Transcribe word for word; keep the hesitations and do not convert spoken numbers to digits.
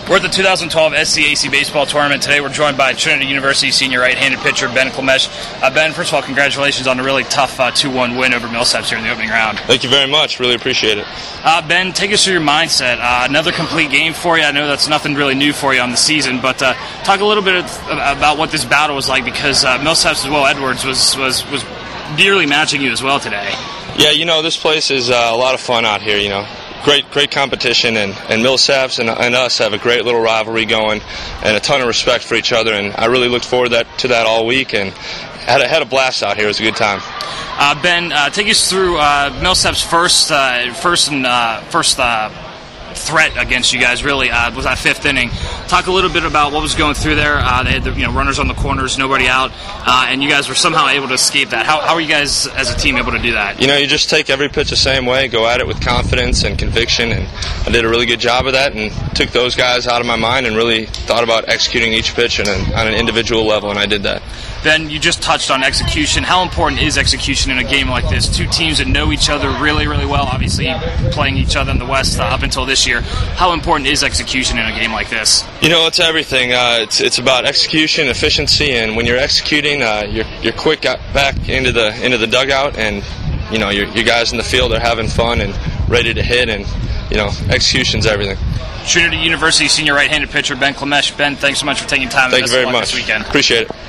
We're at the two thousand twelve S C A C Baseball Tournament. Today we're joined by Trinity University senior right-handed pitcher Ben Klemesh. Uh, Ben, first of all, congratulations on a really tough uh, two one win over Millsaps here in the opening round. Thank you very much. Really appreciate it. Uh, Ben, take us through your mindset. Uh, another complete game for you. I know that's nothing really new for you on the season, but uh, talk a little bit about what this battle was like, because uh, Millsaps as well, Edwards, was, was, was nearly matching you as well today. Yeah, you know, this place is uh, a lot of fun out here, you know. Great, great competition, and, and Millsaps and, and us have a great little rivalry going, and a ton of respect for each other. And I really looked forward that, to that all week, and had a, had a blast out here. It was a good time. Uh, Ben, uh, take us through uh, Millsaps' first, uh, first, and uh, first uh, threat against you guys. Really uh, was that fifth inning. Talk a little bit about what was going through there. Uh, they had the, you know runners on the corners, nobody out, uh, and you guys were somehow able to escape that. How, how are you guys as a team able to do that? You know, you just take every pitch the same way, go at it with confidence and conviction, and I did a really good job of that, and took those guys out of my mind and really thought about executing each pitch on an, on an individual level, and I did that. Ben, you just touched on execution. How important is execution in a game like this? Two teams that know each other really, really well, obviously playing each other in the West uh, up until this year. How important is execution in a game like this? You know, it's everything. Uh, it's it's about execution, efficiency, and when you're executing, uh, you're you're quick back into the into the dugout, and you know your your guys in the field are having fun and ready to hit, and you know execution's everything. Trinity University senior right-handed pitcher Ben Klemesh. Ben, thanks so much for taking time. Thank you very much much. This weekend. Appreciate it.